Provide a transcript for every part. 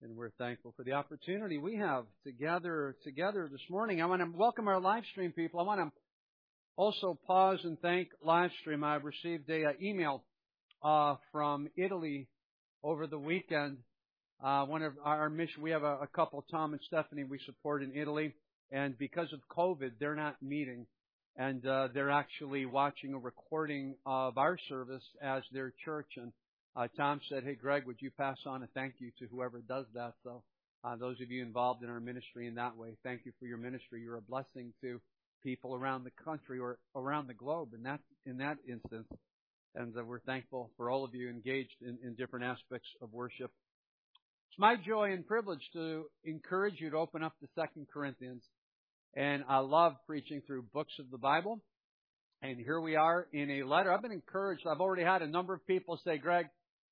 And we're thankful for the opportunity we have to gather together this morning. I want to welcome our live stream people. I want to also pause and thank live stream. I received a email from Italy over the weekend. One of our mission, we have a couple, Tom and Stephanie, we support in Italy, and because of COVID, they're not meeting, and they're actually watching a recording of our service as their church. And Tom said, "Hey, Greg, would you pass on a thank you to whoever does that?" So those of you involved in our ministry in that way, thank you for your ministry. You're a blessing to people around the country or around the globe in that instance. And we're thankful for all of you engaged in different aspects of worship. It's my joy and privilege to encourage you to open up to 2 Corinthians. And I love preaching through books of the Bible. And here we are in a letter. I've been encouraged. I've already had a number of people say, "Greg,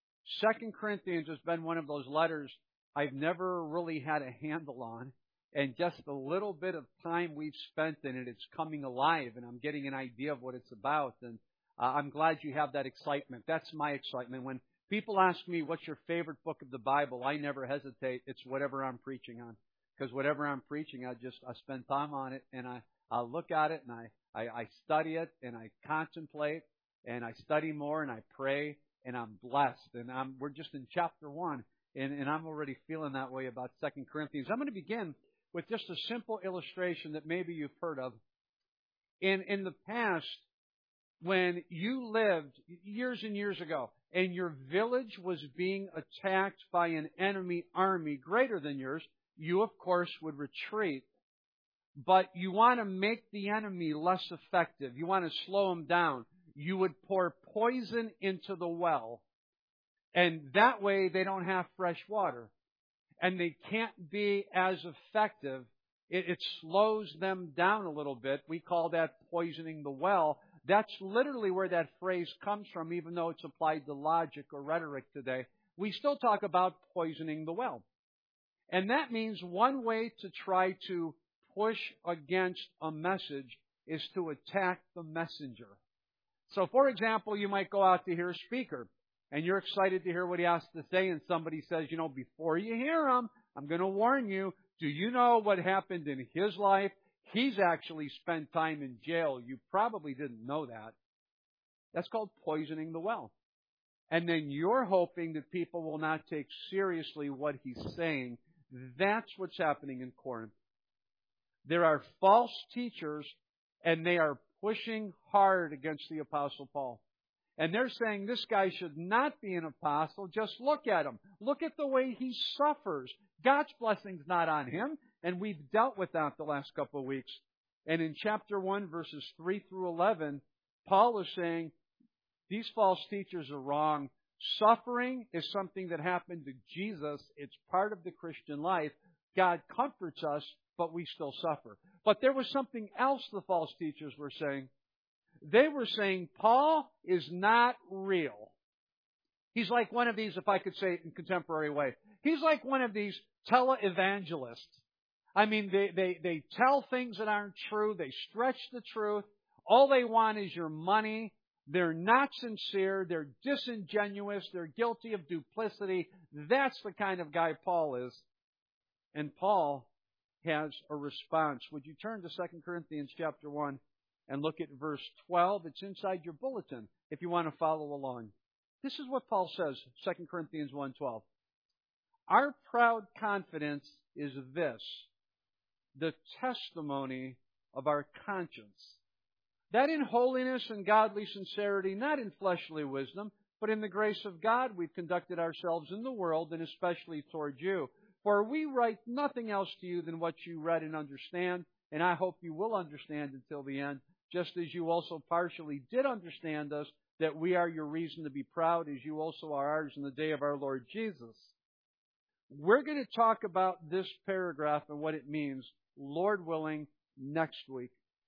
2 Corinthians has been one of those letters I've never really had a handle on. And just a little bit of time we've spent in it, it's coming alive, and I'm getting an idea of what it's about." And I'm glad you have that excitement. That's my excitement. When people ask me, "What's your favorite book of the Bible?" I never hesitate. It's whatever I'm preaching on. Because whatever I'm preaching, I spend time on it, and I look at it, and I study it, and I contemplate, and I study more, and I pray, and I'm blessed. And we're just in chapter 1, and I'm already feeling that way about 2 Corinthians. I'm going to begin with just a simple illustration that maybe you've heard of. In the past, when you lived years and years ago, and your village was being attacked by an enemy army greater than yours, you, of course, would retreat. But you want to make the enemy less effective. You want to slow him down. You would pour poison into the well. And that way they don't have fresh water. And they can't be as effective. It slows them down a little bit. We call that poisoning the well. That's literally where that phrase comes from, even though it's applied to logic or rhetoric today. We still talk about poisoning the well. And that means one way to try to push against a message is to attack the messenger. So, for example, you might go out to hear a speaker, and you're excited to hear what he has to say, and somebody says, "Before you hear him, I'm going to warn you, do you know what happened in his life? He's actually spent time in jail. You probably didn't know that." That's called poisoning the well. And then you're hoping that people will not take seriously what he's saying. That's what's happening in Corinth. There are false teachers, and they are pushing hard against the Apostle Paul. And they're saying this guy should not be an apostle. Just look at him. Look at the way he suffers. God's blessing's not on him. And we've dealt with that the last couple of weeks. And in chapter 1, verses 3 through 11, Paul is saying these false teachers are wrong. Suffering is something that happened to Jesus. It's part of the Christian life. God comforts us, but we still suffer. But there was something else the false teachers were saying. They were saying Paul is not real. He's like one of these, if I could say it in a contemporary way, he's like one of these televangelists. I mean, they tell things that aren't true. They stretch the truth. All they want is your money. They're not sincere. They're disingenuous. They're guilty of duplicity. That's the kind of guy Paul is. And Paul has a response. Would you turn to 2 Corinthians chapter 1 and look at verse 12? It's inside your bulletin if you want to follow along. This is what Paul says, 2 Corinthians 1:12. "Our proud confidence is this, the testimony of our conscience, that in holiness and godly sincerity, not in fleshly wisdom, but in the grace of God, we've conducted ourselves in the world, and especially toward you. For we write nothing else to you than what you read and understand, and I hope you will understand until the end, just as you also partially did understand us, that we are your reason to be proud, as you also are ours in the day of our Lord Jesus." We're going to talk about this paragraph and what it means, Lord willing, next week.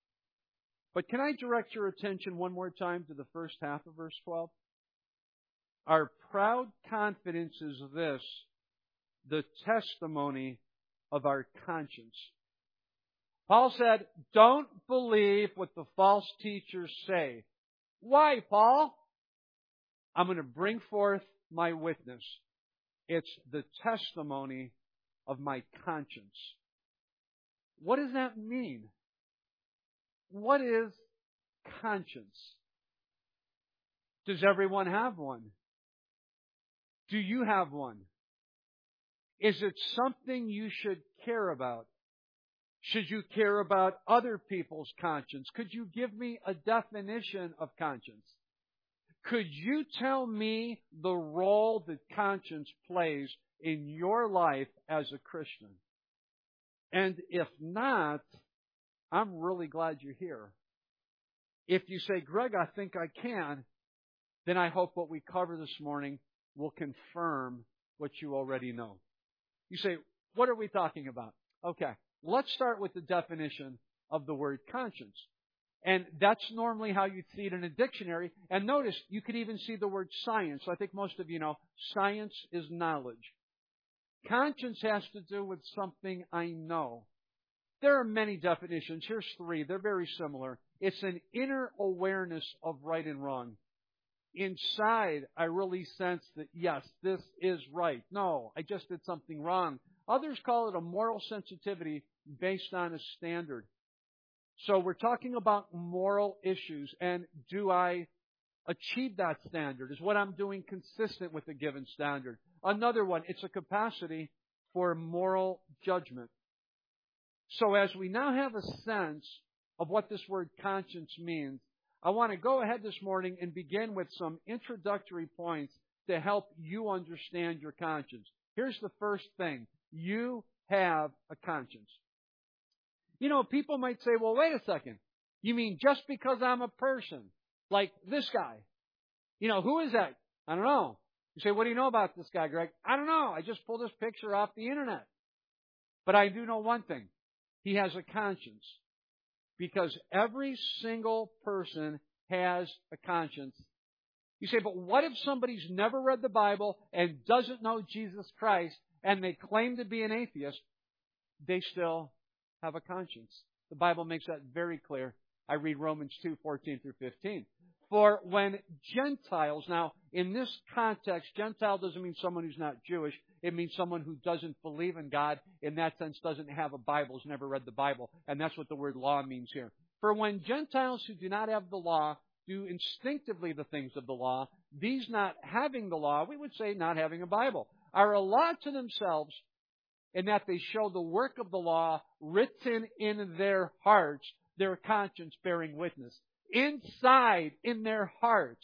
But can I direct your attention one more time to the first half of verse 12? "Our proud confidence is this, the testimony of our conscience." Paul said, don't believe what the false teachers say. Why, Paul? I'm going to bring forth my witness. It's the testimony of my conscience. What does that mean? What is conscience? Does everyone have one? Do you have one? Is it something you should care about? Should you care about other people's conscience? Could you give me a definition of conscience? Could you tell me the role that conscience plays in your life as a Christian? And if not, I'm really glad you're here. If you say, Greg, I think I can, then I hope what we cover this morning will confirm what you already know. You say, what are we talking about? Okay, let's start with the definition of the word conscience. And that's normally how you'd see it in a dictionary. And notice, you could even see the word science. I think most of you know, science is knowledge. Conscience has to do with something I know. There are many definitions. Here's three. They're very similar. It's an inner awareness of right and wrong. Inside, I really sense that, yes, this is right. No, I just did something wrong. Others call it a moral sensitivity based on a standard. So we're talking about moral issues, and do I achieve that standard? Is what I'm doing consistent with a given standard? Another one, it's a capacity for moral judgment. So as we now have a sense of what this word conscience means, I want to go ahead this morning and begin with some introductory points to help you understand your conscience. Here's the first thing. You have a conscience. You know, people might say, well, wait a second. You mean just because I'm a person, like this guy? You know, who is that? I don't know. You say, what do you know about this guy, Greg? I don't know. I just pulled this picture off the internet. But I do know one thing. He has a conscience. Because every single person has a conscience. You say, but what if somebody's never read the Bible and doesn't know Jesus Christ and they claim to be an atheist? They still have a conscience. The Bible makes that very clear. I read Romans 2:14 through 15. For when Gentiles, now in this context, Gentile doesn't mean someone who's not Jewish. It means someone who doesn't believe in God, in that sense doesn't have a Bible, has never read the Bible. And that's what the word law means here. For when Gentiles who do not have the law do instinctively the things of the law, these not having the law, we would say not having a Bible, are a law to themselves, in that they show the work of the law written in their hearts, their conscience bearing witness. Inside, in their hearts,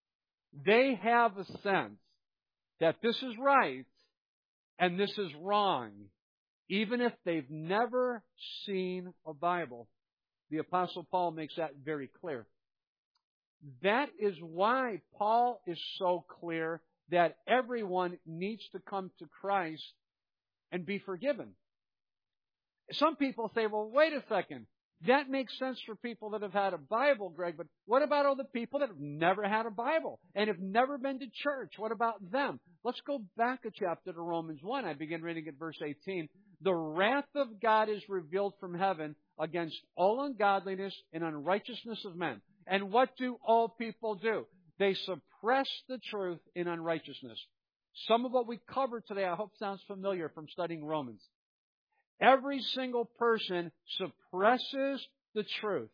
they have a sense that this is right and this is wrong, even if they've never seen a Bible. The Apostle Paul makes that very clear. That is why Paul is so clear that everyone needs to come to Christ and be forgiven. Some people say, well, wait a second. That makes sense for people that have had a Bible, Greg, but what about all the people that have never had a Bible and have never been to church? What about them? Let's go back a chapter to Romans 1. I begin reading at verse 18. The wrath of God is revealed from heaven against all ungodliness and unrighteousness of men. And what do all people do? They suppress the truth in unrighteousness. Some of what we covered today, I hope, sounds familiar from studying Romans. Every single person suppresses the truth.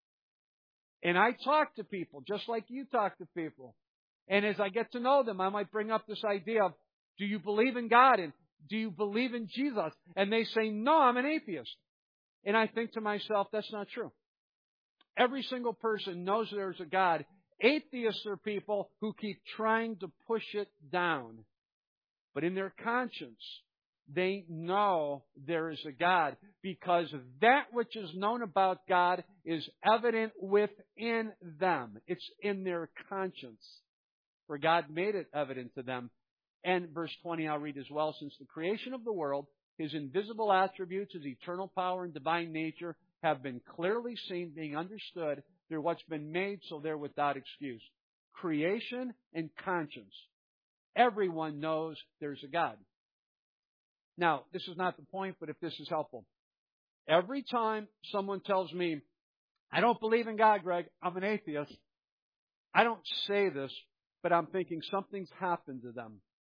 And I talk to people just like you talk to people. And as I get to know them, I might bring up this idea of, do you believe in God? And do you believe in Jesus? And they say, no, I'm an atheist. And I think to myself, that's not true. Every single person knows there's a God. Atheists are people who keep trying to push it down. But in their conscience, they know there is a God, because that which is known about God is evident within them. It's in their conscience, for God made it evident to them. And verse 20 I'll read as well. Since the creation of the world, His invisible attributes, His eternal power and divine nature have been clearly seen, being understood through what's been made, so they're without excuse. Creation and conscience. Everyone knows there's a God. Now, this is not the point, but if this is helpful. Every time someone tells me, I don't believe in God, Greg, I'm an atheist, I don't say this, but I'm thinking something's happened to them.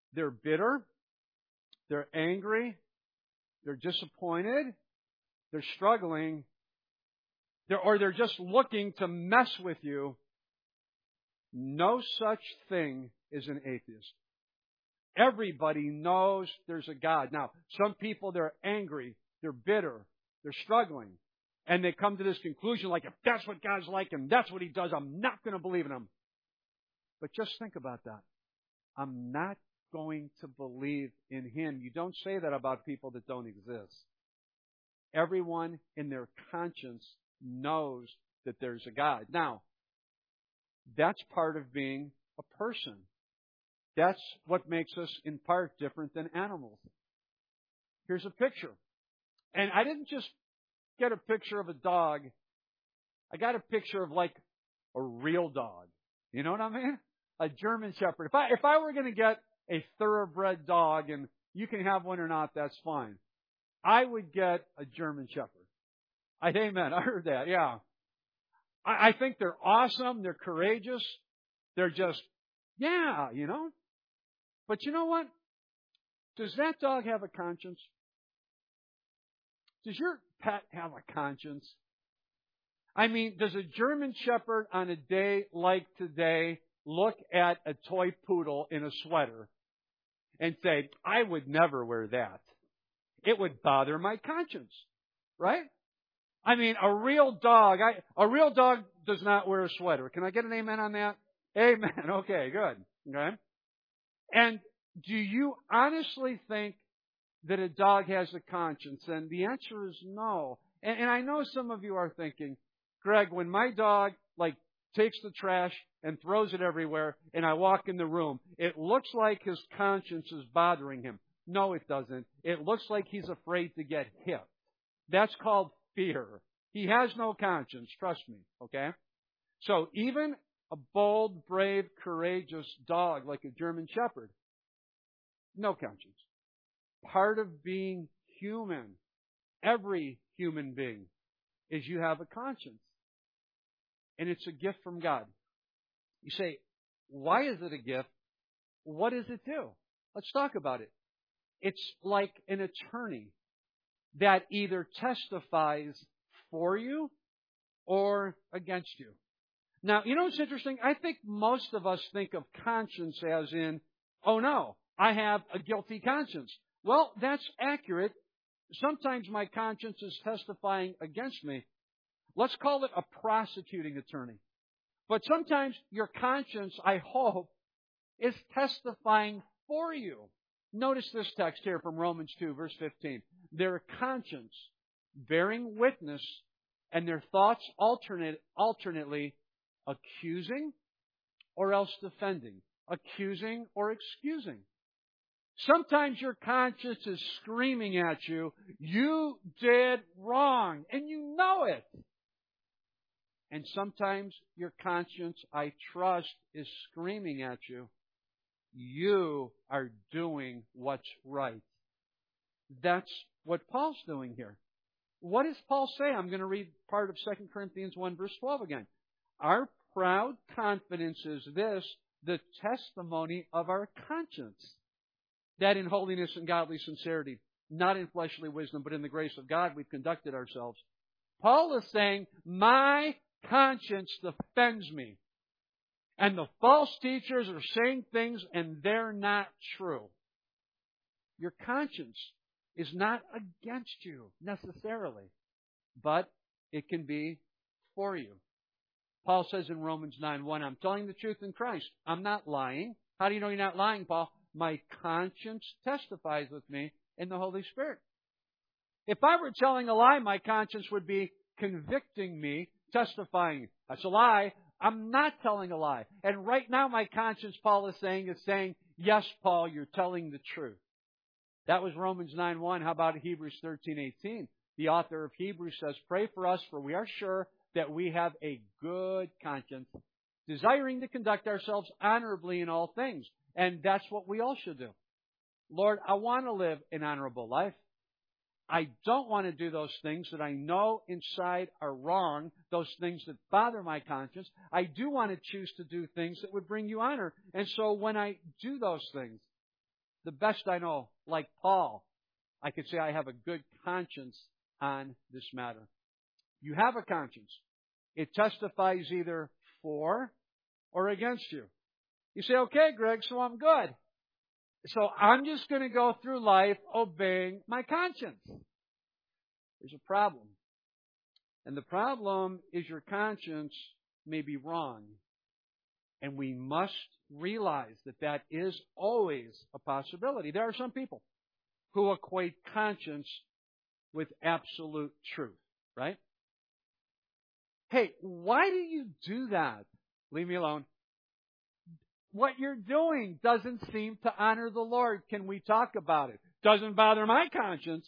they're bitter, they're angry, they're disappointed, they're struggling, they're just looking to mess with you, no such thing as an atheist. Everybody knows there's a God. Now, some people, they're angry, they're bitter, they're struggling. And they come to this conclusion like, if that's what God's like and that's what He does, I'm not going to believe in Him. But just think about that. I'm not going to believe in Him. You don't say that about people that don't exist. Everyone in their conscience knows that there's a God. Now, that's part of being a person. That's what makes us, in part, different than animals. Here's a picture. And I didn't just get a picture of a dog. I got a picture of like a real dog. You know what I mean? A German Shepherd. If I were going to get a thoroughbred dog, and you can have one or not, that's fine. I would get a German Shepherd. Amen. I heard that. Yeah. I think they're awesome. They're courageous. They're just, yeah, you know. But you know what? Does that dog have a conscience? Does your pet have a conscience? I mean, does a German Shepherd on a day like today look at a toy poodle in a sweater and say, I would never wear that? It would bother my conscience, right? I mean, a real dog does not wear a sweater. Can I get an amen on that? Amen. Okay, good. Okay. And do you honestly think that a dog has a conscience? And the answer is no. And I know some of you are thinking, Greg, when my dog takes the trash and throws it everywhere and I walk in the room, it looks like his conscience is bothering him. No, it doesn't. It looks like he's afraid to get hit. That's called fear. He has no conscience, trust me, okay? So even a bold, brave, courageous dog like a German Shepherd, no conscience. Part of being human, every human being, is you have a conscience. And it's a gift from God. You say, why is it a gift? What does it do? Let's talk about it. It's like an attorney that either testifies for you or against you. Now, you know what's interesting? I think most of us think of conscience as in, oh no, I have a guilty conscience. Well, that's accurate. Sometimes my conscience is testifying against me. Let's call it a prosecuting attorney. But sometimes your conscience, I hope, is testifying for you. Notice this text here from Romans 2, verse 15. Their conscience bearing witness and their thoughts alternately accusing or else defending. Accusing or excusing. Sometimes your conscience is screaming at you, you did wrong, and you know it. And sometimes your conscience, I trust, is screaming at you, you are doing what's right. That's what Paul's doing here. What does Paul say? I'm going to read part of 2 Corinthians 1, verse 12 again. Our proud confidence is this, the testimony of our conscience, that in holiness and godly sincerity, not in fleshly wisdom, but in the grace of God, we've conducted ourselves. Paul is saying, my conscience defends me. And the false teachers are saying things and they're not true. Your conscience is not against you necessarily, but it can be for you. Paul says in Romans 9:1, I'm telling the truth in Christ. I'm not lying. How do you know you're not lying, Paul? My conscience testifies with me in the Holy Spirit. If I were telling a lie, my conscience would be convicting me, testifying. That's a lie. I'm not telling a lie. And right now my conscience, Paul is saying, yes, Paul, you're telling the truth. That was Romans 9:1. How about Hebrews 13:18? The author of Hebrews says, pray for us, for we are sure that we have a good conscience, desiring to conduct ourselves honorably in all things. And that's what we all should do. Lord, I want to live an honorable life. I don't want to do those things that I know inside are wrong, those things that bother my conscience. I do want to choose to do things that would bring you honor. And so when I do those things, the best I know, like Paul, I could say I have a good conscience on this matter. You have a conscience. It testifies either for or against you. You say, okay, Greg, so I'm good. So I'm just going to go through life obeying my conscience. There's a problem. And the problem is your conscience may be wrong. And we must realize that that is always a possibility. There are some people who equate conscience with absolute truth, right? Hey, why do you do that? Leave me alone. What you're doing doesn't seem to honor the Lord. Can we talk about it? Doesn't bother my conscience.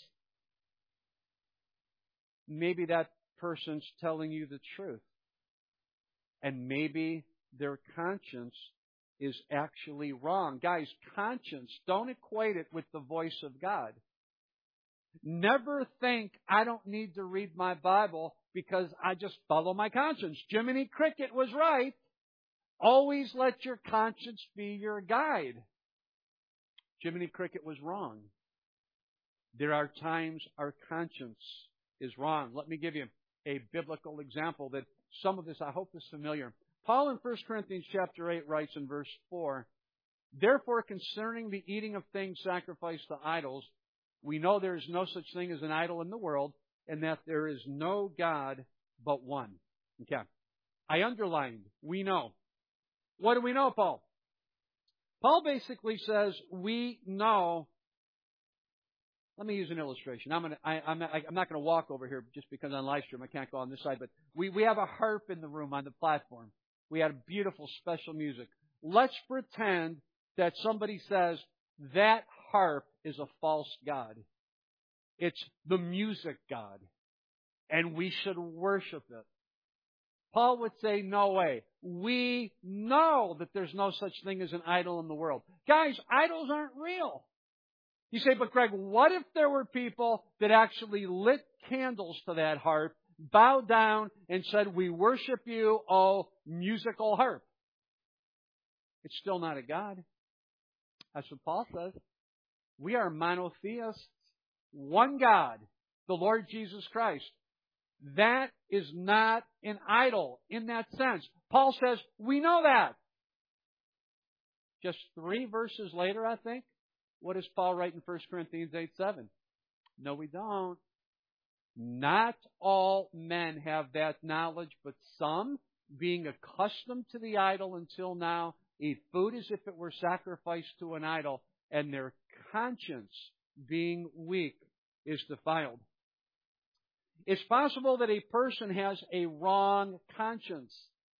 Maybe that person's telling you the truth. And maybe their conscience is actually wrong. Guys, conscience, don't equate it with the voice of God. Never think, I don't need to read my Bible because I just follow my conscience. Jiminy Cricket was right. Always let your conscience be your guide. Jiminy Cricket was wrong. There are times our conscience is wrong. Let me give you a biblical example that some of this I hope is familiar. Paul in 1 Corinthians chapter 8 writes in verse 4, therefore concerning the eating of things sacrificed to idols, we know there is no such thing as an idol in the world, and that there is no God but one. Okay. I underlined, we know. What do we know, Paul? Paul basically says, we know. Let me use an illustration. I'm not going to walk over here just because on live stream I can't go on this side, but we have a harp in the room on the platform. We had beautiful special music. Let's pretend that somebody says that harp is a false god. It's the music god, and we should worship it. Paul would say, no way. We know that there's no such thing as an idol in the world. Guys, idols aren't real. You say, but Greg, what if there were people that actually lit candles to that harp, bowed down, and said, we worship you, oh musical harp? It's still not a god. That's what Paul says. We are monotheists. One God, the Lord Jesus Christ. That is not an idol in that sense. Paul says, we know that. Just 3 verses later, I think, what does Paul write in 1 Corinthians 8:7? No, we don't. Not all men have that knowledge, but some, being accustomed to the idol until now, eat food as if it were sacrificed to an idol, and their conscience, being weak, is defiled. It's possible that a person has a wrong conscience.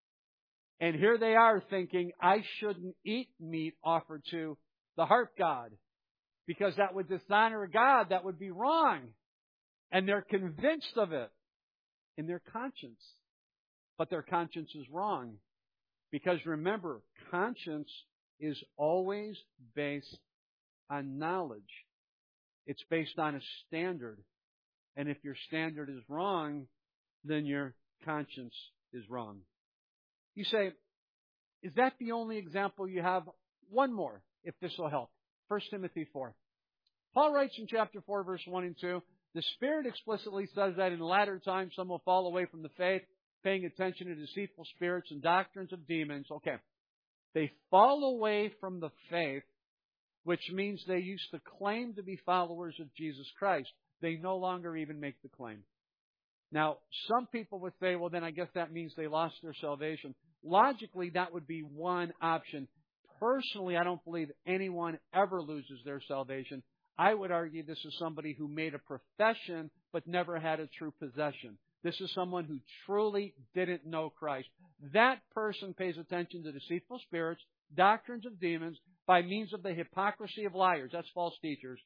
And here they are thinking, I shouldn't eat meat offered to the harp god, because that would dishonor God. That would be wrong. And they're convinced of it in their conscience. But their conscience is wrong. Because remember, conscience is always based on knowledge. It's based on a standard. And if your standard is wrong, then your conscience is wrong. You say, is that the only example you have? One more, if this will help. 1 Timothy 4. Paul writes in chapter 4, verse 1 and 2, the Spirit explicitly says that in latter times some will fall away from the faith, paying attention to deceitful spirits and doctrines of demons. Okay. They fall away from the faith, which means they used to claim to be followers of Jesus Christ. They no longer even make the claim. Now, some people would say, well, then I guess that means they lost their salvation. Logically, that would be one option. Personally, I don't believe anyone ever loses their salvation. I would argue this is somebody who made a profession but never had a true possession. This is someone who truly didn't know Christ. That person pays attention to deceitful spirits, doctrines of demons, by means of the hypocrisy of liars. That's false teachers.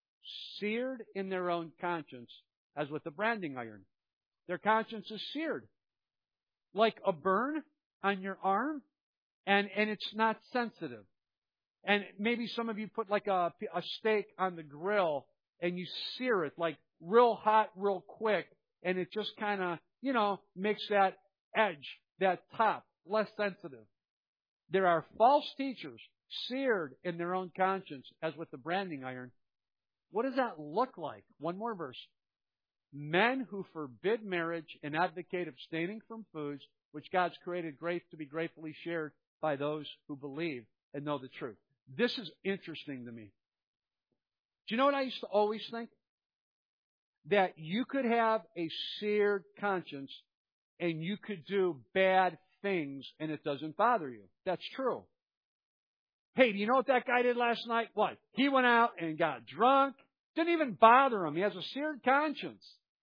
Seared in their own conscience, as with a branding iron. Their conscience is seared. Like a burn on your arm, and it's not sensitive. And maybe some of you put like a steak on the grill, and you sear it like real hot, real quick, and it just kind of, makes that edge, that top, less sensitive. There are false teachers seared in their own conscience, as with the branding iron. What does that look like? One more verse. Men who forbid marriage and advocate abstaining from foods which God's created to be gratefully shared by those who believe and know the truth. This is interesting to me. Do you know what I used to always think? That you could have a seared conscience and you could do bad things and it doesn't bother you. That's true. Hey, do you know what that guy did last night? What? He went out and got drunk. Didn't even bother him. He has a seared conscience.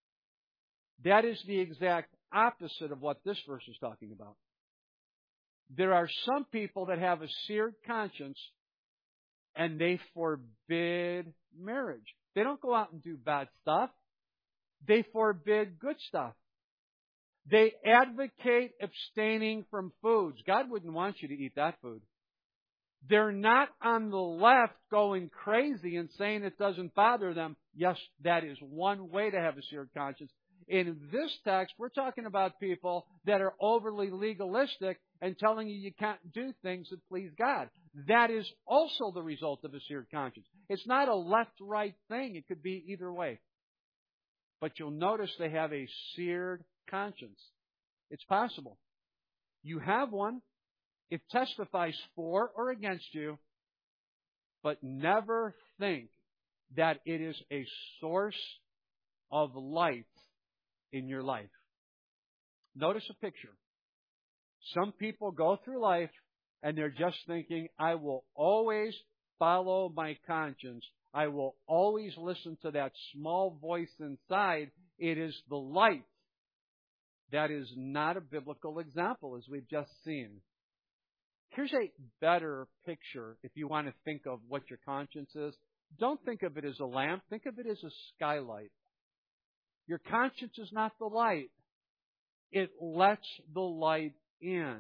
That is the exact opposite of what this verse is talking about. There are some people that have a seared conscience and they forbid marriage. They don't go out and do bad stuff. They forbid good stuff. They advocate abstaining from foods. God wouldn't want you to eat that food. They're not on the left going crazy and saying it doesn't bother them. Yes, that is one way to have a seared conscience. In this text, we're talking about people that are overly legalistic and telling you can't do things that please God. That is also the result of a seared conscience. It's not a left-right thing. It could be either way. But you'll notice they have a seared conscience. It's possible. You have one. It testifies for or against you, but never think that it is a source of light in your life. Notice a picture. Some people go through life and they're just thinking, I will always follow my conscience. I will always listen to that small voice inside. It is the light. That is not a biblical example, as we've just seen. Here's a better picture if you want to think of what your conscience is. Don't think of it as a lamp. Think of it as a skylight. Your conscience is not the light. It lets the light in.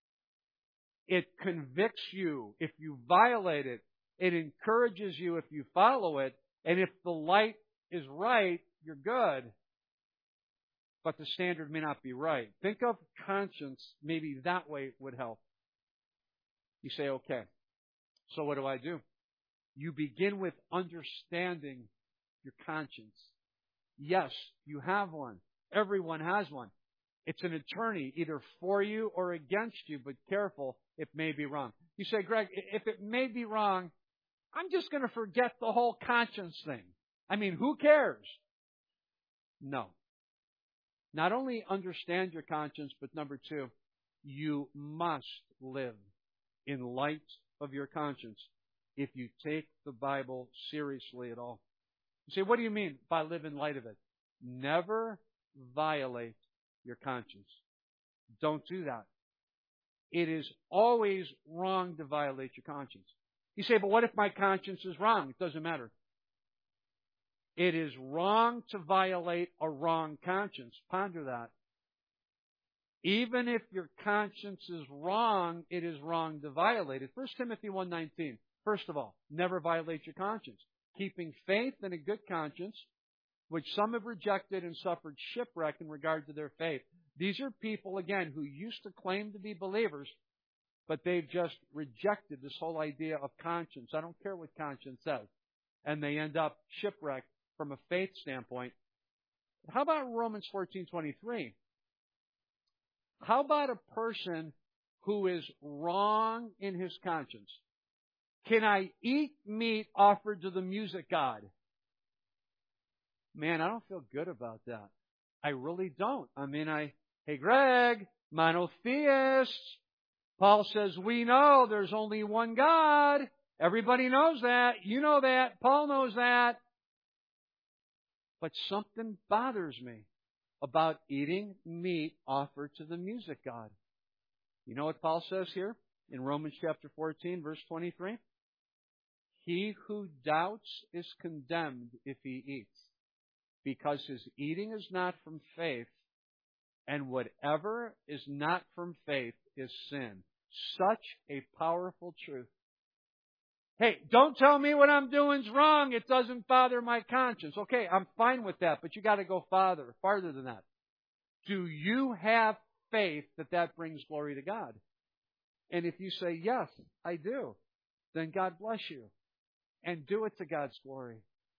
It convicts you if you violate it. It encourages you if you follow it. And if the light is right, you're good. But the standard may not be right. Think of conscience, maybe that way would help. You say, okay, so what do? You begin with understanding your conscience. Yes, you have one. Everyone has one. It's an attorney, either for you or against you, but careful, it may be wrong. You say, Greg, if it may be wrong, I'm just going to forget the whole conscience thing. I mean, who cares? No. Not only understand your conscience, but number two, you must live in light of your conscience if you take the Bible seriously at all. You say, what do you mean by live in light of it? Never violate your conscience. Don't do that. It is always wrong to violate your conscience. You say, but what if my conscience is wrong? It doesn't matter. It is wrong to violate a wrong conscience. Ponder that. Even if your conscience is wrong, it is wrong to violate it. 1 Timothy 1:19. First of all, never violate your conscience. Keeping faith and a good conscience, which some have rejected and suffered shipwreck in regard to their faith. These are people, again, who used to claim to be believers, but they've just rejected this whole idea of conscience. I don't care what conscience says. And they end up shipwrecked from a faith standpoint. How about Romans 14:23? How about a person who is wrong in his conscience? Can I eat meat offered to the music god? Man, I don't feel good about that. I really don't. I mean, hey Greg, monotheists. Paul says, we know there's only one God. Everybody knows that. You know that. Paul knows that. But something bothers me about eating meat offered to the music god. You know what Paul says here in Romans chapter 14, verse 23? He who doubts is condemned if he eats, because his eating is not from faith, and whatever is not from faith is sin. Such a powerful truth. Hey, don't tell me what I'm doing's wrong. It doesn't bother my conscience. Okay, I'm fine with that, but you got to go farther than that. Do you have faith that brings glory to God? And if you say, yes, I do, then God bless you. And do it to God's glory.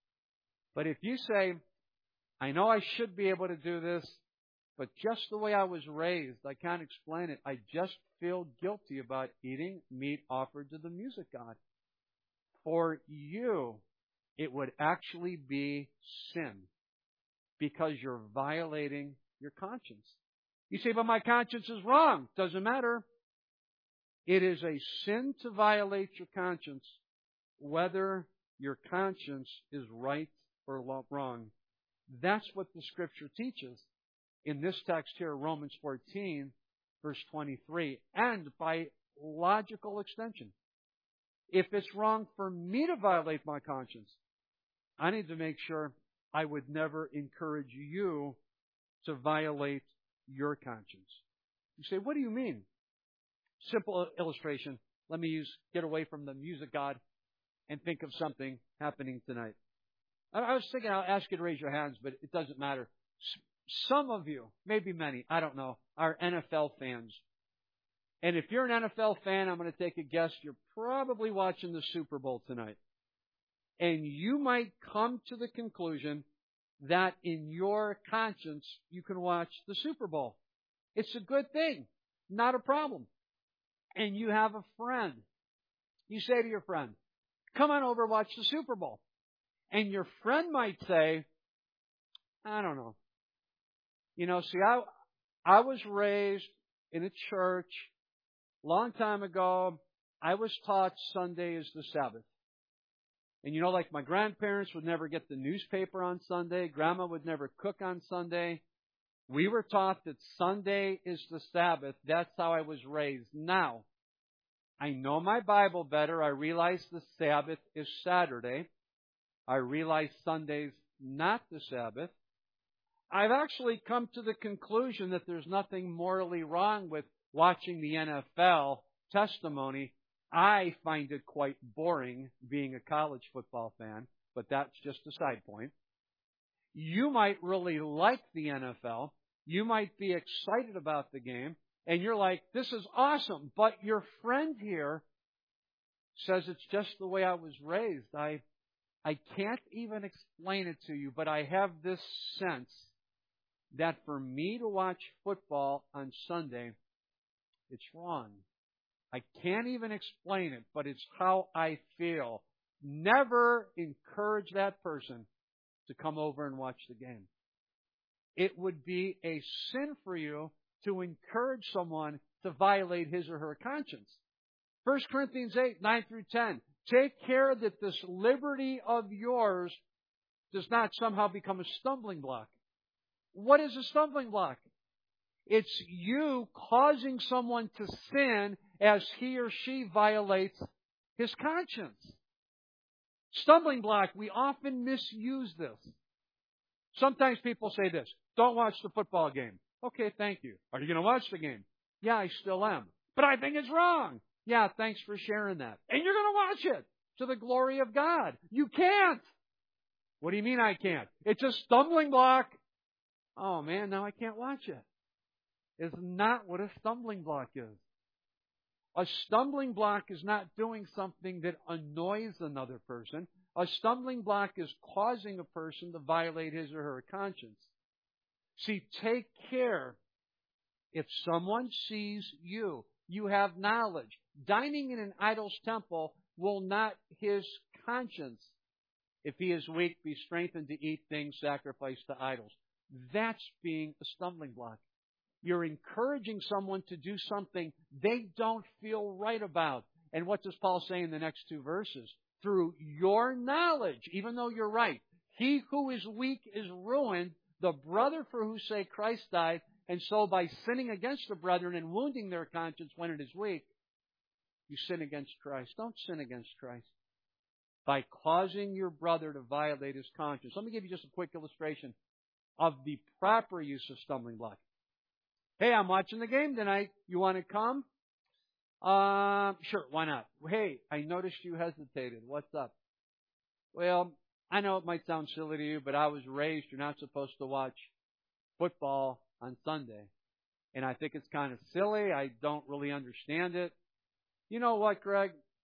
But if you say, I know I should be able to do this, but just the way I was raised, I can't explain it. I just feel guilty about eating meat offered to the music god. For you, it would actually be sin because you're violating your conscience. You say, but my conscience is wrong. Doesn't matter. It is a sin to violate your conscience, whether your conscience is right or wrong. That's what the Scripture teaches in this text here, Romans 14, verse 23, and by logical extension. If it's wrong for me to violate my conscience, I need to make sure I would never encourage you to violate your conscience. You say, what do you mean? Simple illustration. Let me get away from the music god and think of something happening tonight. I was thinking I'll ask you to raise your hands, but it doesn't matter. Some of you, maybe many, I don't know, are NFL fans. And if you're an NFL fan, I'm going to take a guess, you're probably watching the Super Bowl tonight. And you might come to the conclusion that in your conscience you can watch the Super Bowl. It's a good thing, not a problem. And you have a friend. You say to your friend, come on over, watch the Super Bowl. And your friend might say, I don't know. You know, see, I was raised in a church a long time ago. I was taught Sunday is the Sabbath. And you know, like my grandparents would never get the newspaper on Sunday. Grandma would never cook on Sunday. We were taught that Sunday is the Sabbath. That's how I was raised. Now, I know my Bible better. I realize the Sabbath is Saturday. I realize Sunday's not the Sabbath. I've actually come to the conclusion that there's nothing morally wrong with watching the NFL testimony. I find it quite boring being a college football fan, but that's just a side point. You might really like the NFL. You might be excited about the game, and you're like, this is awesome. But your friend here says it's just the way I was raised. I can't even explain it to you, but I have this sense that for me to watch football on Sunday, it's wrong. I can't even explain it, but it's how I feel. Never encourage that person to come over and watch the game. It would be a sin for you to encourage someone to violate his or her conscience. 1 Corinthians 8, 9 through 10. Take care that this liberty of yours does not somehow become a stumbling block. What is a stumbling block? It's you causing someone to sin as he or she violates his conscience. Stumbling block, we often misuse this. Sometimes people say this, don't watch the football game. Okay, thank you. Are you going to watch the game? Yeah, I still am. But I think it's wrong. Yeah, thanks for sharing that. And you're going to watch it to the glory of God. You can't. What do you mean I can't? It's a stumbling block. Oh man, now I can't watch it. It's not what a stumbling block is. A stumbling block is not doing something that annoys another person. A stumbling block is causing a person to violate his or her conscience. See, take care. If someone sees you, you have knowledge. Dining in an idol's temple will not his conscience, if he is weak, be strengthened to eat things sacrificed to idols. That's being a stumbling block. You're encouraging someone to do something they don't feel right about. And what does Paul say in the next two verses? Through your knowledge, even though you're right, he who is weak is ruined, the brother for whose sake Christ died, and so by sinning against the brethren and wounding their conscience when it is weak, you sin against Christ. Don't sin against Christ by causing your brother to violate his conscience. Let me give you just a quick illustration of the proper use of stumbling block. Hey, I'm watching the game tonight. You want to come? Sure, why not? Hey, I noticed you hesitated. What's up? Well, I know it might sound silly to you, but I was raised you're not supposed to watch football on Sunday. And I think it's kind of silly. I don't really understand it. You know what, Greg?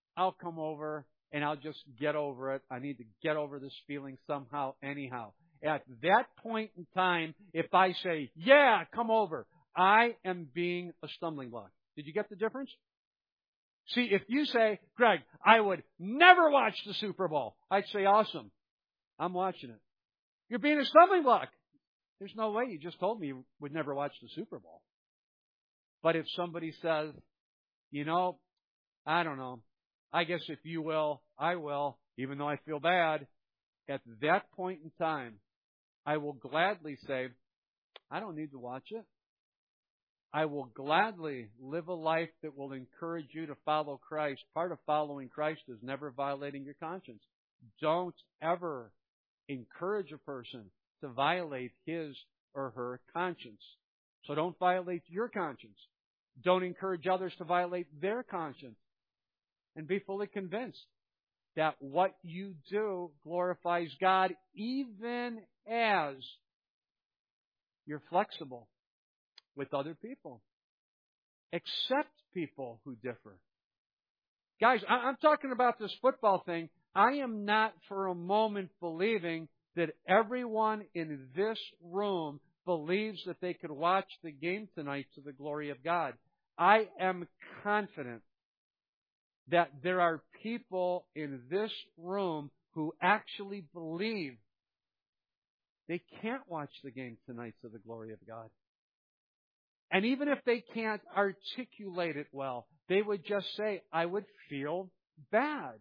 I'll come over and I'll just get over it. I need to get over this feeling somehow, anyhow. At that point in time, if I say, yeah, come over, I am being a stumbling block. Did you get the difference? See, if you say, Greg, I would never watch the Super Bowl, I'd say, awesome. I'm watching it. You're being a stumbling block. There's no way. You just told me you would never watch the Super Bowl. But if somebody says, I don't know, I guess if you will, I will, even though I feel bad, at that point in time, I will gladly say, I don't need to watch it. I will gladly live a life that will encourage you to follow Christ. Part of following Christ is never violating your conscience. Don't ever encourage a person to violate his or her conscience. So don't violate your conscience. Don't encourage others to violate their conscience. And be fully convinced that what you do glorifies God even as you're flexible with other people. Accept people who differ. Guys, I'm talking about this football thing. I am not for a moment believing that everyone in this room believes that they could watch the game tonight to the glory of God. I am confident that there are people in this room who actually believe they can't watch the game tonight to the glory of God. And even if they can't articulate it well, they would just say, I would feel bad.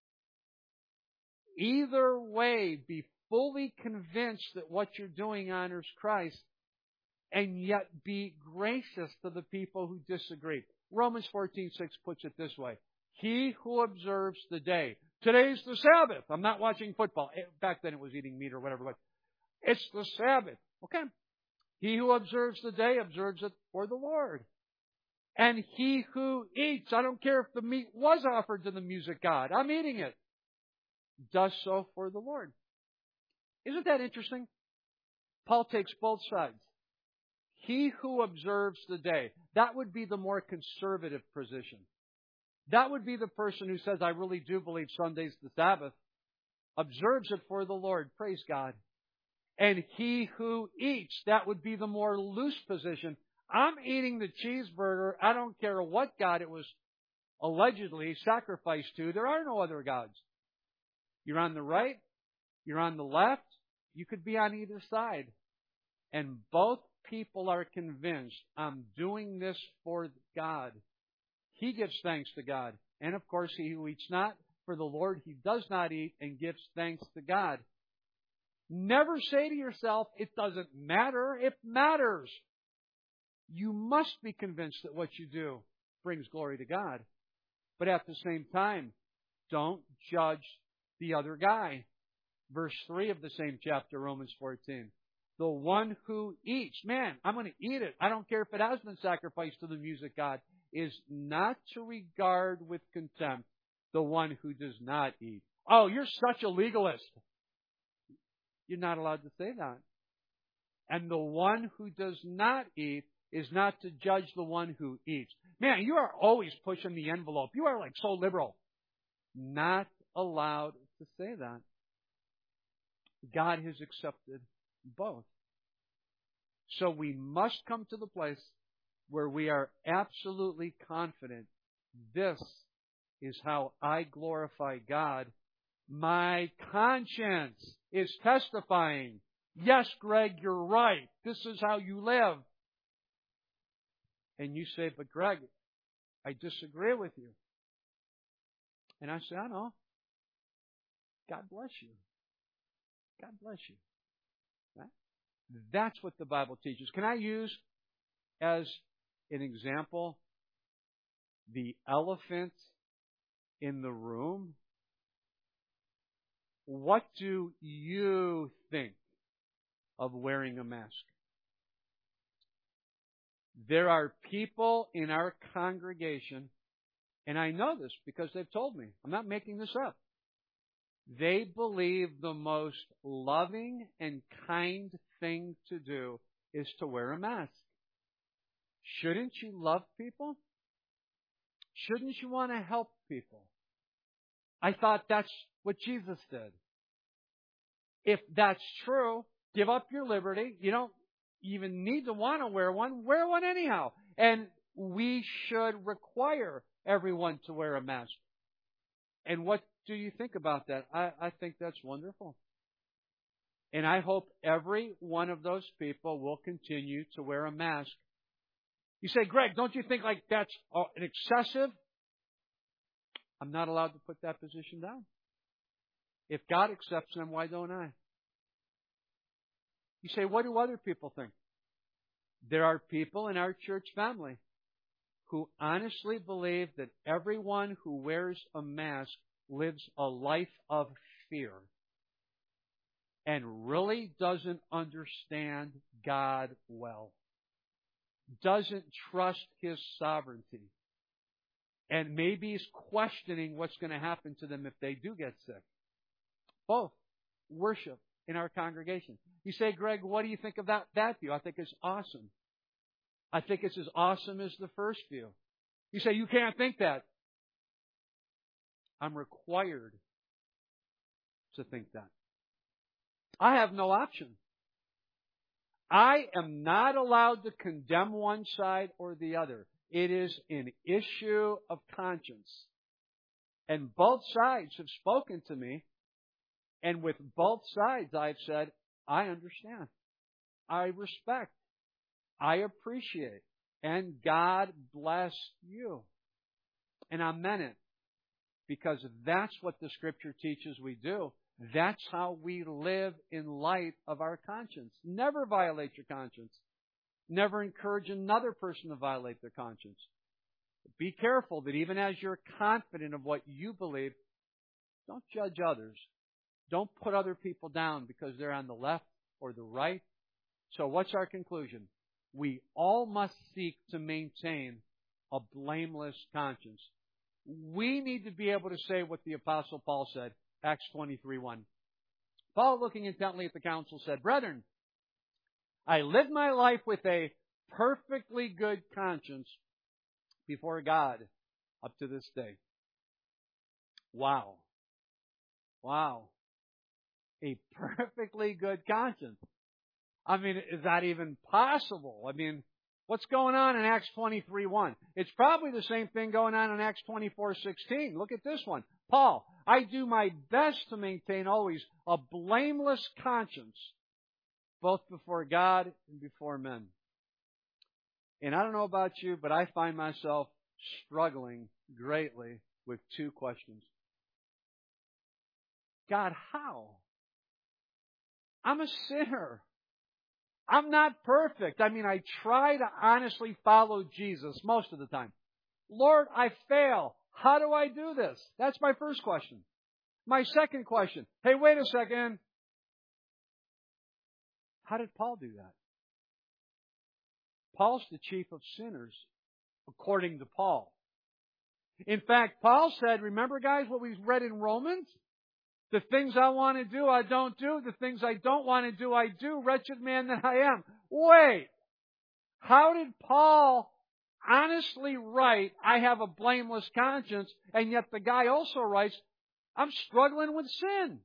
Either way, be fully convinced that what you're doing honors Christ, and yet be gracious to the people who disagree. Romans 14:6 puts it this way. He who observes the day. Today's the Sabbath. I'm not watching football. Back then it was eating meat or whatever. But it's the Sabbath. Okay. He who observes the day observes it for the Lord. And he who eats, I don't care if the meat was offered to the music god, I'm eating it, does so for the Lord. Isn't that interesting? Paul takes both sides. He who observes the day, that would be the more conservative position. That would be the person who says, I really do believe Sunday's the Sabbath, observes it for the Lord. Praise God. And he who eats, that would be the more loose position. I'm eating the cheeseburger. I don't care what God it was allegedly sacrificed to. There are no other gods. You're on the right. You're on the left. You could be on either side. And both people are convinced, I'm doing this for God. He gives thanks to God. And of course, he who eats not for the Lord, he does not eat and gives thanks to God. Never say to yourself, it doesn't matter. It matters. You must be convinced that what you do brings glory to God. But at the same time, don't judge the other guy. Verse 3 of the same chapter, Romans 14. The one who eats, man, I'm going to eat it. I don't care if it has been sacrificed to the music god, is not to regard with contempt the one who does not eat. Oh, you're such a legalist. You're not allowed to say that. And the one who does not eat is not to judge the one who eats. Man, you are always pushing the envelope. You are like so liberal. Not allowed to say that. God has accepted both. So we must come to the place where we are absolutely confident this is how I glorify God. My conscience is testifying. Yes, Greg, you're right. This is how you live. And you say, but Greg, I disagree with you. And I say, I know. God bless you. God bless you. Right? That's what the Bible teaches. Can I use as an example the elephant in the room? What do you think of wearing a mask? There are people in our congregation, and I know this because they've told me. I'm not making this up. They believe the most loving and kind thing to do is to wear a mask. Shouldn't you love people? Shouldn't you want to help people? I thought that's what Jesus did. If that's true, give up your liberty. You don't even need to want to wear one. Wear one anyhow. And we should require everyone to wear a mask. And what do you think about that? I think that's wonderful. And I hope every one of those people will continue to wear a mask. You say, Greg, don't you think like that's an excessive? I'm not allowed to put that position down. If God accepts them, why don't I? You say, what do other people think? There are people in our church family who honestly believe that everyone who wears a mask lives a life of fear and really doesn't understand God well, doesn't trust His sovereignty, and maybe is questioning what's going to happen to them if they do get sick. Both worship in our congregation. You say, Greg, what do you think of that view? I think it's awesome. I think it's as awesome as the first view. You say, you can't think that. I'm required to think that. I have no option. I am not allowed to condemn one side or the other. It is an issue of conscience. And both sides have spoken to me. And with both sides, I've said, I understand. I respect. I appreciate. And God bless you. And I meant it. Because that's what the Scripture teaches we do. That's how we live in light of our conscience. Never violate your conscience. Never encourage another person to violate their conscience. Be careful that even as you're confident of what you believe, don't judge others. Don't put other people down because they're on the left or the right. So what's our conclusion? We all must seek to maintain a blameless conscience. We need to be able to say what the Apostle Paul said, Acts 23:1. Paul, looking intently at the council, said, Brethren, I live my life with a perfectly good conscience before God up to this day. Wow. Wow. A perfectly good conscience. I mean, is that even possible? I mean, what's going on in Acts 23:1? It's probably the same thing going on in Acts 24:16. Look at this one. Paul, I do my best to maintain always a blameless conscience, both before God and before men. And I don't know about you, but I find myself struggling greatly with two questions. God, how? I'm a sinner. I'm not perfect. I mean, I try to honestly follow Jesus most of the time. Lord, I fail. How do I do this? That's my first question. My second question. Hey, wait a second. How did Paul do that? Paul's the chief of sinners, according to Paul. In fact, Paul said, remember guys what we read in Romans? The things I want to do, I don't do. The things I don't want to do, I do. Wretched man that I am. Wait. How did Paul honestly write, I have a blameless conscience, and yet the guy also writes, I'm struggling with sin?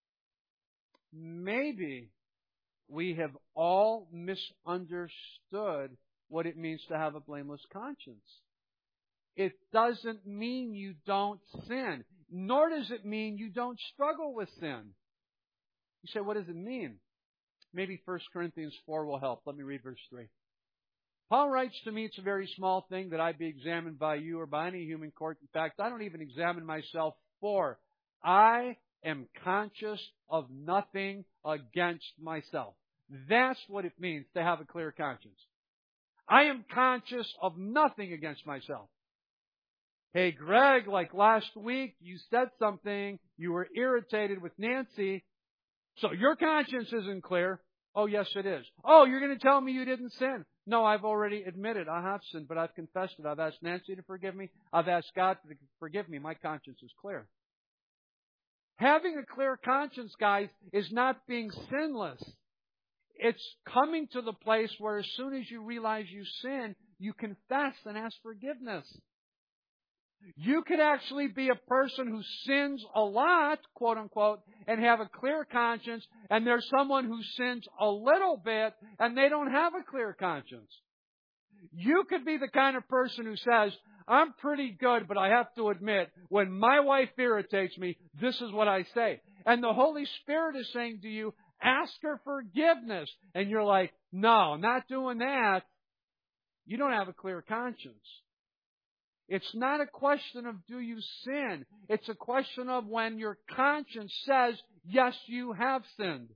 Maybe we have all misunderstood what it means to have a blameless conscience. It doesn't mean you don't sin, nor does it mean you don't struggle with sin. You say, what does it mean? Maybe 1 Corinthians 4 will help. Let me read verse 3. Paul writes to me, it's a very small thing that I be examined by you or by any human court. In fact, I don't even examine myself, for I am conscious of nothing against myself. That's what it means to have a clear conscience. I am conscious of nothing against myself. Hey, Greg, like last week, you said something, you were irritated with Nancy, so your conscience isn't clear. Oh, yes, it is. Oh, you're going to tell me you didn't sin. No, I've already admitted I have sinned, but I've confessed it. I've asked Nancy to forgive me. I've asked God to forgive me. My conscience is clear. Having a clear conscience, guys, is not being sinless. It's coming to the place where as soon as you realize you sin, you confess and ask forgiveness. You could actually be a person who sins a lot, quote unquote, and have a clear conscience, and there's someone who sins a little bit and they don't have a clear conscience. You could be the kind of person who says, I'm pretty good, but I have to admit, when my wife irritates me, this is what I say. And the Holy Spirit is saying to you, ask her forgiveness. And you're like, no, I'm not doing that. You don't have a clear conscience. It's not a question of do you sin. It's a question of when your conscience says, yes, you have sinned.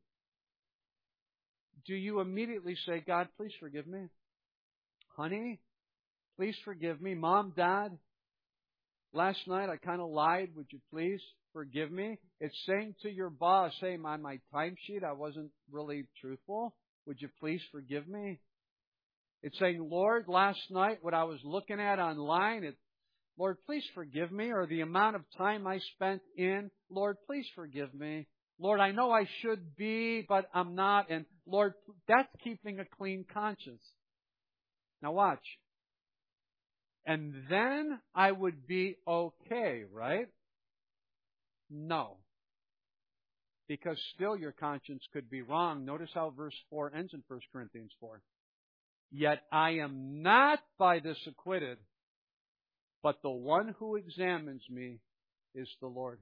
Do you immediately say, God, please forgive me? Honey, please forgive me. Mom, Dad, last night I kind of lied. Would you please forgive me? It's saying to your boss, hey, on my timesheet I wasn't really truthful. Would you please forgive me? It's saying, Lord, last night what I was looking at online, Lord, please forgive me. Or the amount of time I spent in, Lord, please forgive me. Lord, I know I should be, but I'm not. And Lord, that's keeping a clean conscience. Now watch. And then I would be okay, right? No. Because still your conscience could be wrong. Notice how verse 4 ends in 1 Corinthians 4. Yet I am not by this acquitted, but the one who examines me is the Lord.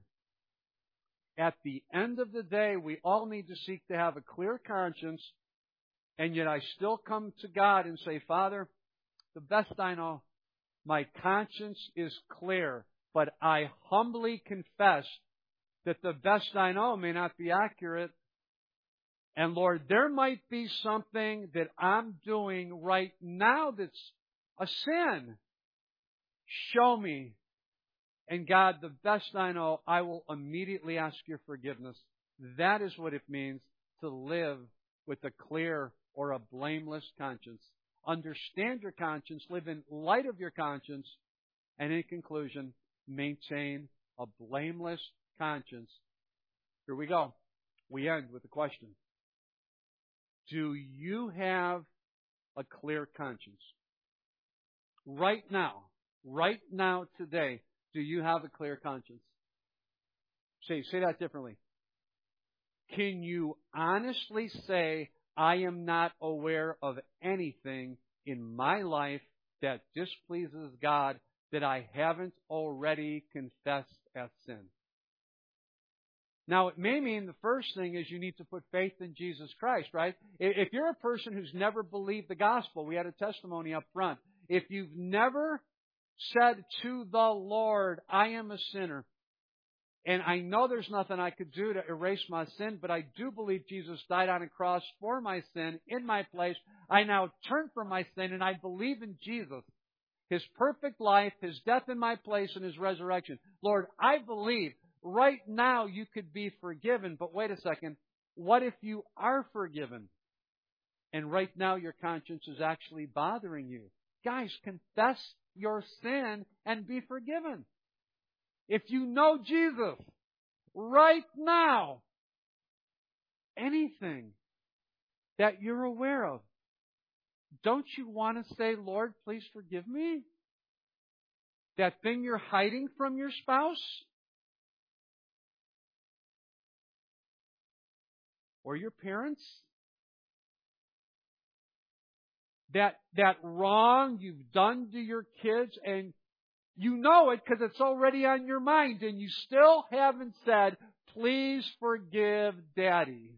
At the end of the day, we all need to seek to have a clear conscience, and yet I still come to God and say, Father, the best I know, my conscience is clear, but I humbly confess that the best I know may not be accurate. And Lord, there might be something that I'm doing right now that's a sin. Show me. And God, the best I know, I will immediately ask your forgiveness. That is what it means to live with a clear or a blameless conscience. Understand your conscience, live in light of your conscience, and in conclusion, maintain a blameless conscience. Here we go. We end with a question. Do you have a clear conscience? Right now, today, do you have a clear conscience? Say that differently. Can you honestly say, I am not aware of anything in my life that displeases God that I haven't already confessed as sin? Now, it may mean the first thing is you need to put faith in Jesus Christ, right? If you're a person who's never believed the gospel, we had a testimony up front. If you've never said to the Lord, I am a sinner, and I know there's nothing I could do to erase my sin, but I do believe Jesus died on a cross for my sin in my place. I now turn from my sin, and I believe in Jesus, His perfect life, His death in my place, and His resurrection. Lord, I believe right now you could be forgiven, but wait a second. What if you are forgiven? And right now your conscience is actually bothering you. Guys, confess your sin and be forgiven. If you know Jesus right now, anything that you're aware of, don't you want to say, Lord, please forgive me? That thing you're hiding from your spouse? Or your parents? That wrong you've done to your kids, and you know it because it's already on your mind, and you still haven't said, please forgive Daddy.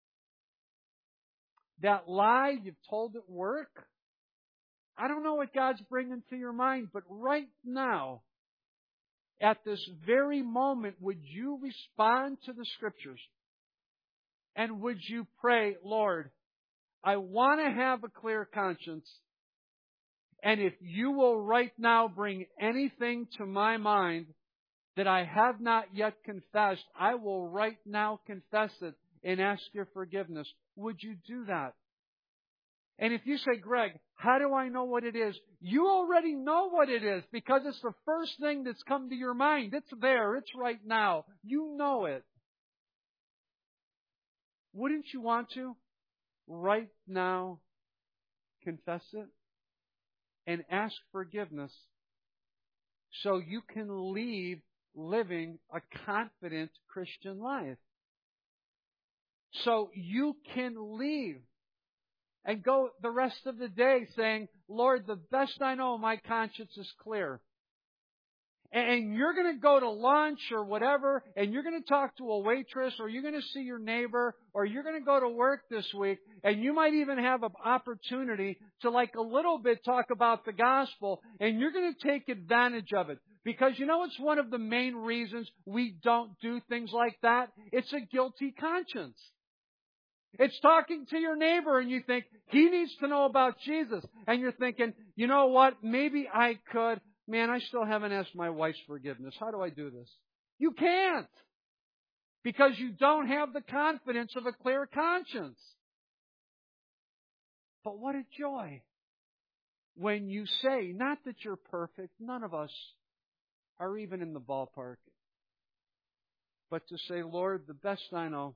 That lie you've told at work, I don't know what God's bringing to your mind, but right now, at this very moment, would you respond to the Scriptures? And would you pray, Lord, I want to have a clear conscience. And if you will right now bring anything to my mind that I have not yet confessed, I will right now confess it and ask your forgiveness. Would you do that? And if you say, Greg, how do I know what it is? You already know what it is because it's the first thing that's come to your mind. It's there. It's right now. You know it. Wouldn't you want to right now confess it and ask forgiveness so you can leave living a confident Christian life. So you can leave and go the rest of the day saying, Lord, the best I know, my conscience is clear. And you're going to go to lunch or whatever, and you're going to talk to a waitress, or you're going to see your neighbor, or you're going to go to work this week, and you might even have an opportunity to like a little bit talk about the gospel, and you're going to take advantage of it. Because you know it's one of the main reasons we don't do things like that? It's a guilty conscience. It's talking to your neighbor and you think, he needs to know about Jesus. And you're thinking, you know what, maybe I could. Man, I still haven't asked my wife's forgiveness. How do I do this? You can't. Because you don't have the confidence of a clear conscience. But what a joy when you say, not that you're perfect, none of us are even in the ballpark, but to say, Lord, the best I know,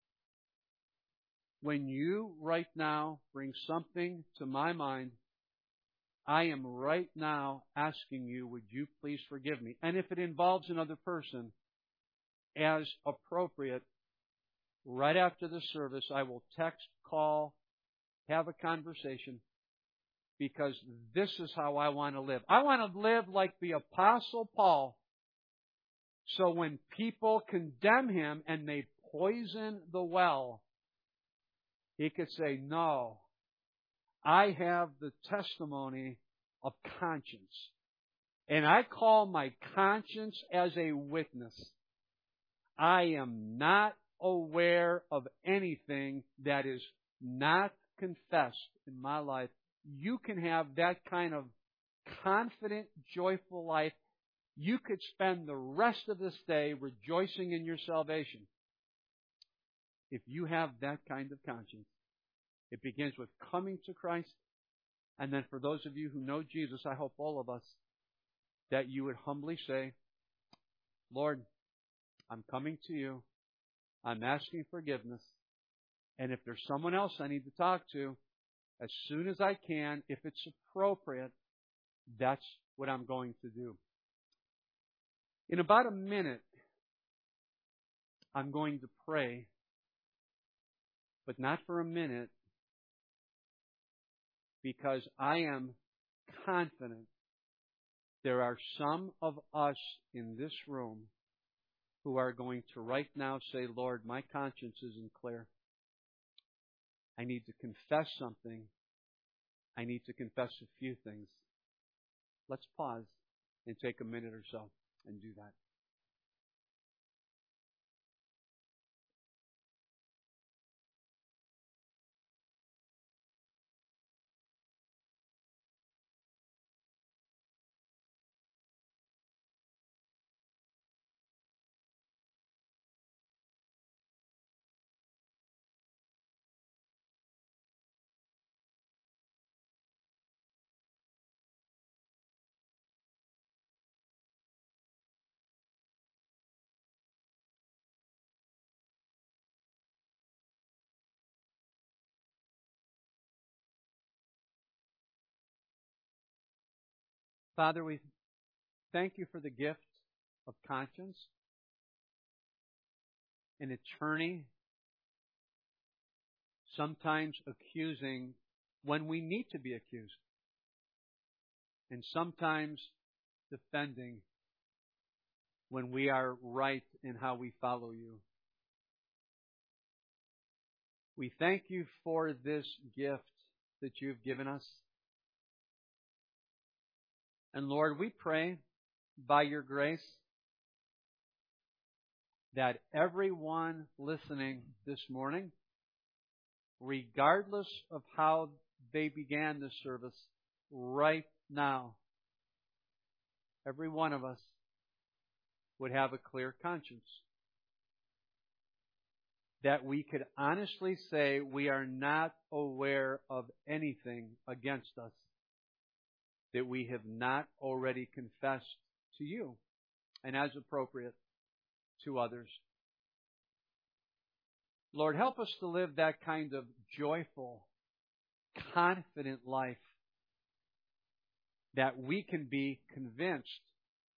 when you right now bring something to my mind, I am right now asking you, would you please forgive me? And if it involves another person, as appropriate, right after the service, I will text, call, have a conversation, because this is how I want to live. I want to live like the Apostle Paul. So when people condemn him and they poison the well, he could say, no, I have the testimony of conscience. And I call my conscience as a witness. I am not aware of anything that is not confessed in my life. You can have that kind of confident, joyful life. You could spend the rest of this day rejoicing in your salvation. If you have that kind of conscience, it begins with coming to Christ. And then for those of you who know Jesus, I hope all of us, that you would humbly say, Lord, I'm coming to you. I'm asking forgiveness. And if there's someone else I need to talk to, as soon as I can, if it's appropriate, that's what I'm going to do. In about a minute, I'm going to pray, but not for a minute, because I am confident there are some of us in this room who are going to right now say, Lord, my conscience isn't clear. I need to confess something. I need to confess a few things. Let's pause and take a minute or so and do that. Father, we thank you for the gift of conscience, an attorney, sometimes accusing when we need to be accused, and sometimes defending when we are right in how we follow you. We thank you for this gift that you've given us. And Lord, we pray by your grace that everyone listening this morning, regardless of how they began the service, right now, every one of us would have a clear conscience. That we could honestly say we are not aware of anything against us that we have not already confessed to you, and as appropriate, to others. Lord, help us to live that kind of joyful, confident life that we can be convinced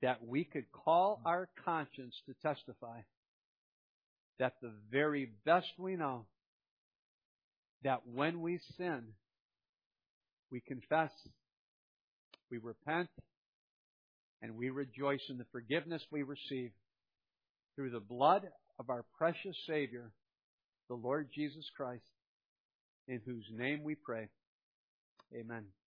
that we could call our conscience to testify that the very best we know, that when we sin, we confess, we repent, and we rejoice in the forgiveness we receive through the blood of our precious Savior, the Lord Jesus Christ, in whose name we pray. Amen.